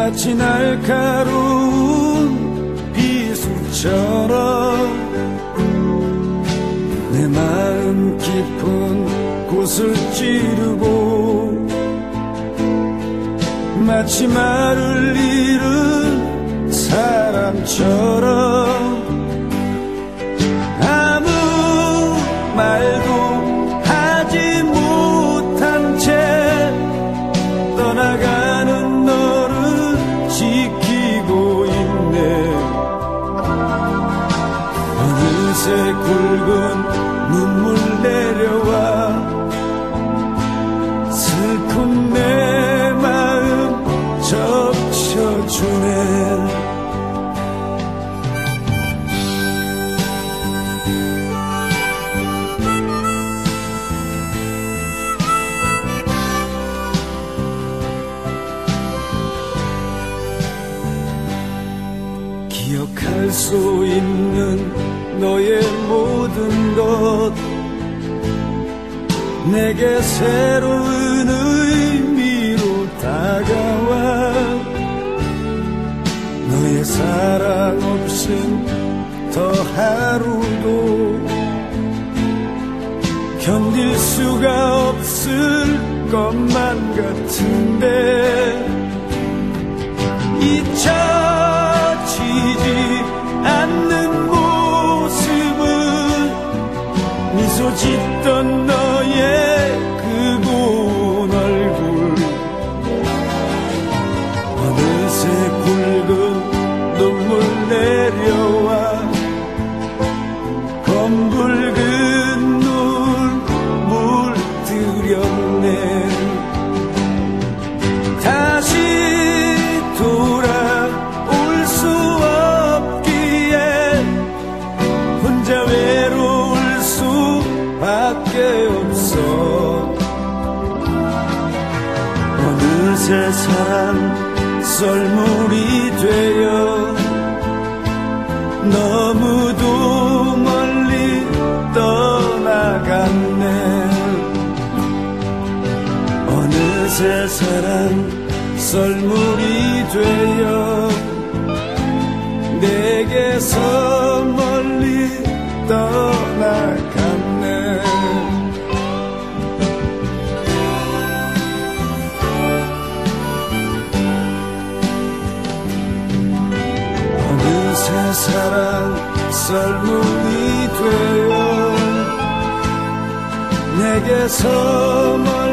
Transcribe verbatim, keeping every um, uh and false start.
마치 날카로운 비수처럼 내 마음 깊은 곳을 찌르고 마치 말을 잃은 사람처럼 아무 말도 하지 못한 채 떠나가는 너를 지키고 있네. 어느새 굵은 눈물 내려와 슬픈 내 마음 적셔주네. 기억할 수 있는 너의 모든 것 내게 새로운 의미로 다가와 너의 사랑 없인 더 하루도 견딜 수가 없을 것만 같은데 잊혀지지 않는 모습은 미소 짓던 너의 그 고운 얼굴 어느새 굵은 눈물 내려와 검붉은 눈 물들였네. 다시 돌아올 수 없기에 혼자 외로울 수밖에 없어. 어느새 사랑 썰물이 되어 너무도 멀리 떠나갔네. 어느새 사랑 썰물이 되어 내게서 멀리 떠나갔네. 어느새 사랑 썰물이 되어 내게서 멀리